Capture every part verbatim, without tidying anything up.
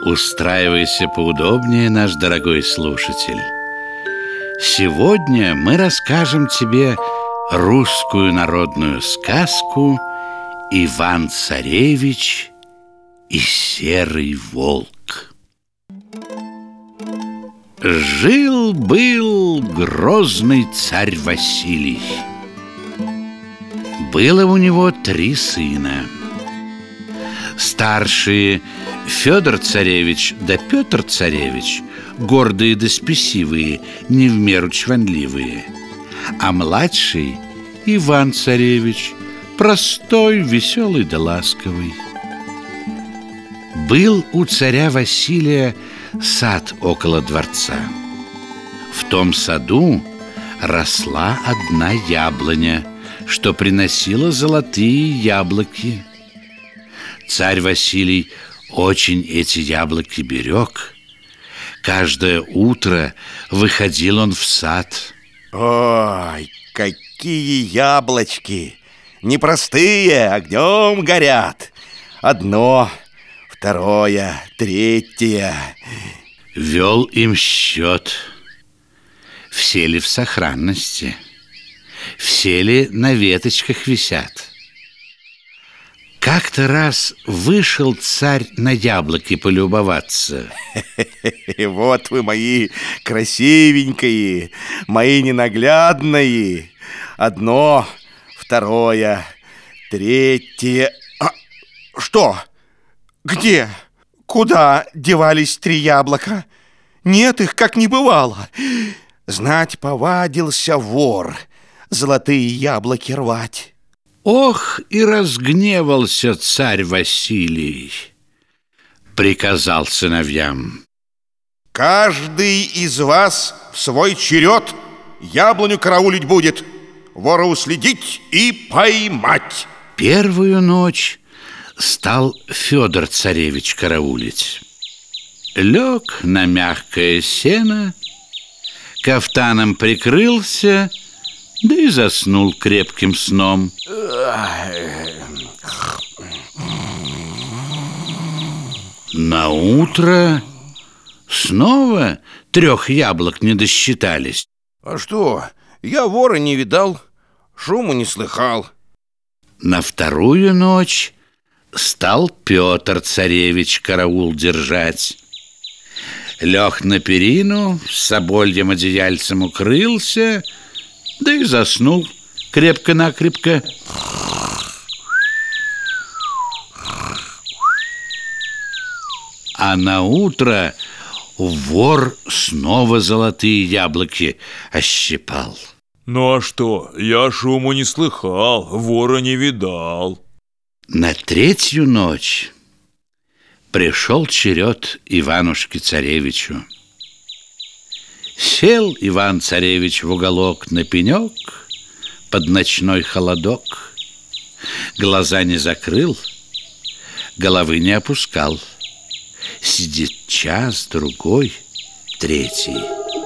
Устраивайся поудобнее, наш дорогой слушатель. Сегодня мы расскажем тебе русскую народную сказку «Иван-царевич и серый волк». Жил-был грозный царь Василий. Было у него три сына. Старшие Федор-царевич да Петр-царевич, гордые да спесивые, не в меру чванливые, а младший Иван-царевич, простой, веселый да ласковый. Был у царя Василия сад около дворца. В том саду росла одна яблоня, что приносила золотые яблоки. Царь Василий очень эти яблоки берег. Каждое утро выходил он в сад. Ой, какие яблочки! Непростые, огнем горят. Одно, второе, третье. Вел им счет. Все ли в сохранности? Все ли на веточках висят? Как-то раз вышел царь на яблоки полюбоваться. Вот вы мои красивенькие, мои ненаглядные. Одно, второе, третье. А, что? Где? Куда девались три яблока? Нет их, как не бывало. Знать, повадился вор золотые яблоки рвать. Ох, и разгневался царь Василий. Приказал сыновьям: каждый из вас в свой черед яблоню караулить будет, вора уследить и поймать. Первую ночь стал Федор-царевич караулить. Лег на мягкое сено, кафтаном прикрылся, да и заснул крепким сном. Наутро снова трех яблок не досчитались. А что, я вора не видал, шуму не слыхал. На вторую ночь стал Петр-царевич караул держать. Лег на перину, с собольем одеяльцем укрылся, да и заснул крепко-накрепко. А на утро вор снова золотые яблоки ощипал. Ну а что, я шуму не слыхал, вора не видал. На третью ночь пришел черед Иванушке-царевичу. Сел Иван-царевич в уголок на пенек под ночной холодок. Глаза не закрыл, головы не опускал. Сидит час, другой, третий.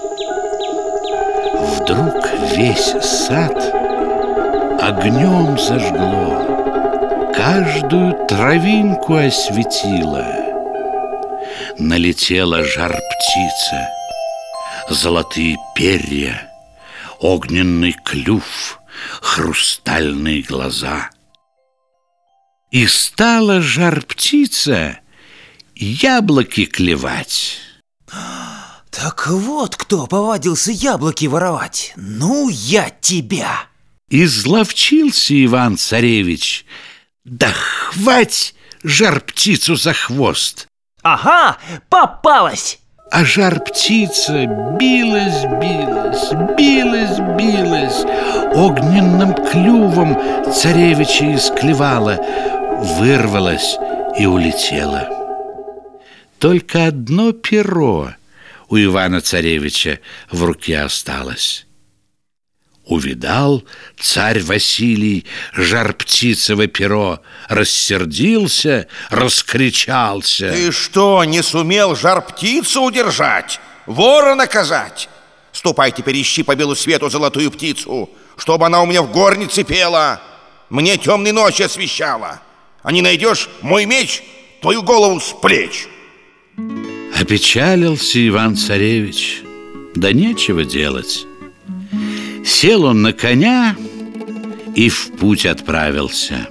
Вдруг весь сад огнем зажгло, каждую травинку осветило. Налетела жар-птица, золотые перья, огненный клюв, хрустальные глаза. И стала жар-птица яблоки клевать. Так вот кто повадился яблоки воровать. Ну, я тебя! Изловчился Иван-царевич, да хвать жар-птицу за хвост. Ага, попалась! А жар-птица билась, билась, билась, билась, огненным клювом царевича исклевала, вырвалась и улетела. Только одно перо у Ивана-царевича в руке осталось. Увидал царь Василий жар-птицево перо, рассердился, раскричался. Ты что, не сумел жар-птицу удержать, вора наказать? Ступай теперь, ищи по белу свету золотую птицу, чтобы она у меня в горнице пела, мне темной ночи освещала. А не найдешь мой меч, твою голову с плеч. Опечалился Иван-царевич, да нечего делать. Сел он на коня и в путь отправился.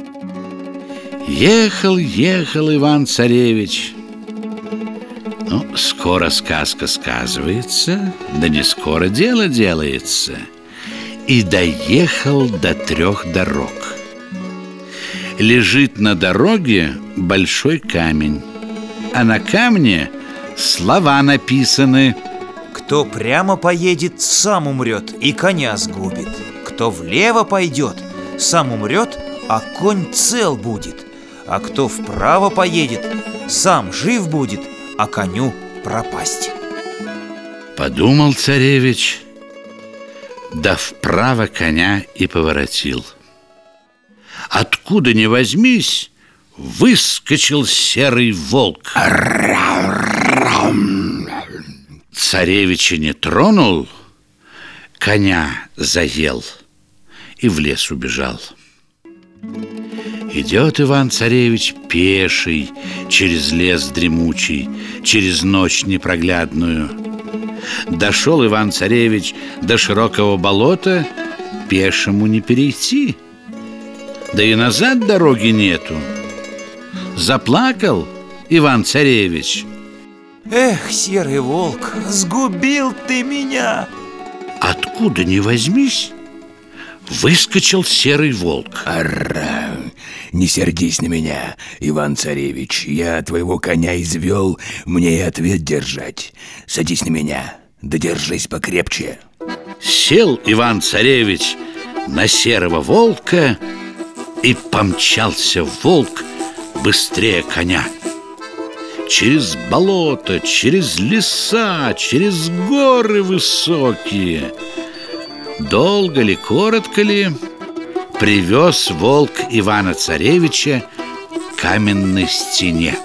Ехал, ехал Иван-царевич. Ну, скоро сказка сказывается, да не скоро дело делается. И доехал до трех дорог. Лежит на дороге большой камень, а на камне слова написаны: Кто прямо поедет, сам умрет и коня сгубит. Кто влево пойдет, сам умрет, а конь цел будет. А кто вправо поедет, сам жив будет, а коню пропасть. Подумал царевич, да вправо коня и поворотил. Откуда ни возьмись, выскочил серый волк. Царевича не тронул, коня заел и в лес убежал. Идет Иван-царевич пеший через лес дремучий, через ночь непроглядную. Дошел Иван-царевич до широкого болота, пешему не перейти. Да и назад дороги нету. Заплакал Иван-царевич. Эх, серый волк, сгубил ты меня. Откуда ни возьмись, выскочил серый волк. Ара, не сердись на меня, Иван-царевич. Я твоего коня извел, мне и ответ держать. Садись на меня, да держись покрепче. Сел Иван-царевич на серого волка, и помчался волк быстрее коня. Через болото, через леса, через горы высокие. Долго ли, коротко ли, привез волк Ивана-царевича к каменной стене.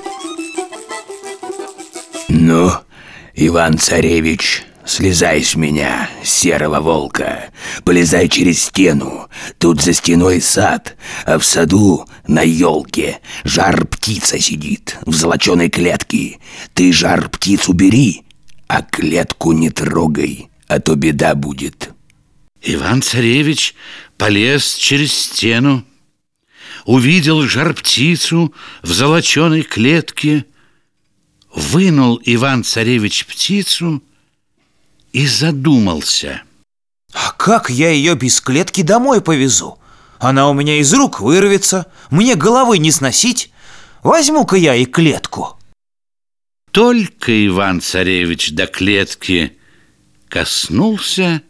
Ну, Иван-царевич, слезай с меня, серого волка. Полезай через стену. Тут за стеной сад, а в саду на елке жар-птица сидит в золоченой клетке. Ты жар-птицу бери, а клетку не трогай, а то беда будет. Иван-царевич полез через стену, увидел жар-птицу в золоченой клетке, вынул Иван-царевич птицу и задумался. А как я ее без клетки домой повезу? Она у меня из рук вырвется, мне головы не сносить. Возьму-ка я и клетку. Только Иван-царевич до клетки коснулся,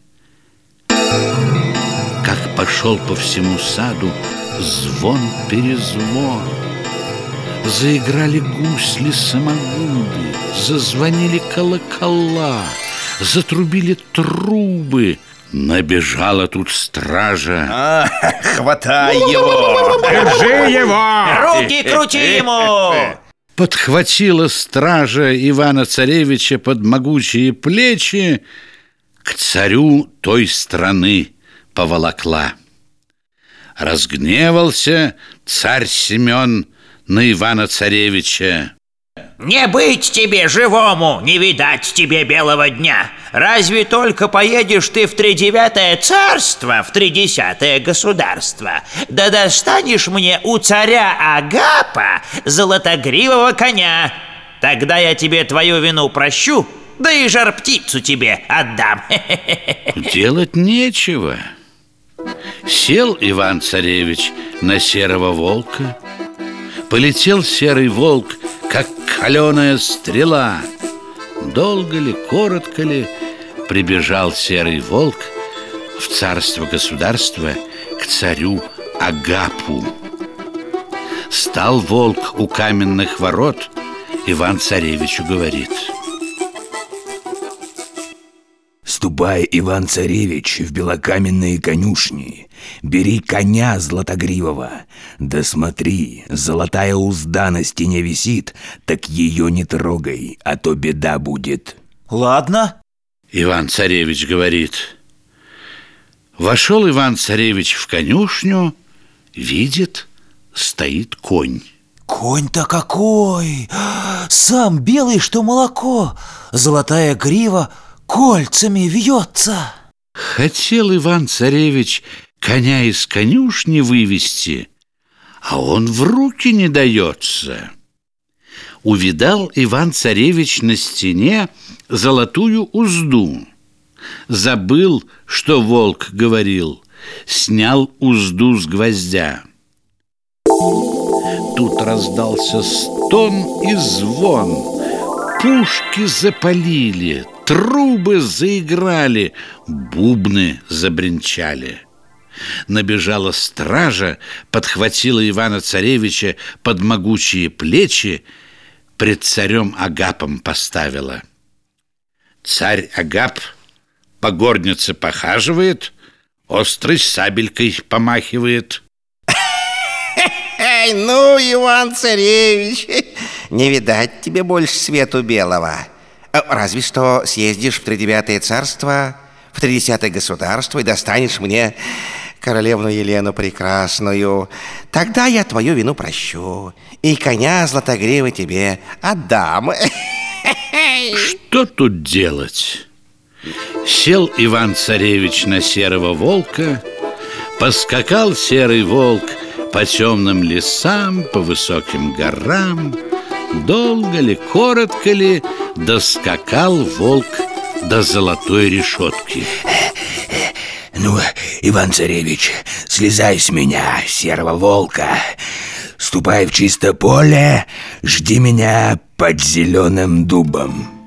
как пошел по всему саду звон-перезвон. Заиграли гусли-самогуды, зазвонили колокола, затрубили трубы. Набежала тут стража. А, хватай его! Держи его! Руки крути ему! Подхватила стража Ивана-царевича под могучие плечи, к царю той страны поволокла. Разгневался царь Семен на Ивана-царевича. Не быть тебе живому, не видать тебе белого дня. Разве только поедешь ты в тридевятое царство, в тридесятое государство, да достанешь мне у царя Агапа золотогривого коня. Тогда я тебе твою вину прощу, да и жар-птицу тебе отдам. Делать нечего. Сел Иван-царевич на серого волка. Полетел серый волк, как каленая стрела. Долго ли, коротко ли, прибежал серый волк в царство-государство к царю Агапу. Стал волк у каменных ворот, Иван-царевичу говорит: Ступай, Иван-царевич, в белокаменные конюшни, бери коня златогривого, да смотри, золотая узда на стене висит, так ее не трогай, а то беда будет. Ладно. Иван-царевич говорит. Вошел Иван-царевич в конюшню, видит, стоит конь. Конь-то какой! сам белый, что молоко, золотая грива кольцами вьется. Хотел Иван-царевич коня из конюшни вывести, а он в руки не дается. Увидал Иван-царевич на стене золотую узду. Забыл, что волк говорил, снял узду с гвоздя. Тут раздался стон и звон. Пушки запалили, трубы заиграли, бубны забринчали. Набежала стража, подхватила Ивана-царевича под могучие плечи, пред царем Агапом поставила. Царь Агап по горнице похаживает, острой сабелькой помахивает. Эй, ну, Иван-царевич, не видать тебе больше свету белого. Разве что съездишь в тридевятое царство, в тридесятое государство и достанешь мне королевну Елену прекрасную. Тогда я твою вину прощу и коня златогривы тебе отдам. Что тут делать? Сел Иван-царевич на серого волка, поскакал серый волк по темным лесам, по высоким горам. Долго ли, коротко ли, доскакал волк до золотой решетки. Ну, Иван-царевич, слезай с меня, серого волка. Ступай в чисто поле, жди меня под зеленым дубом.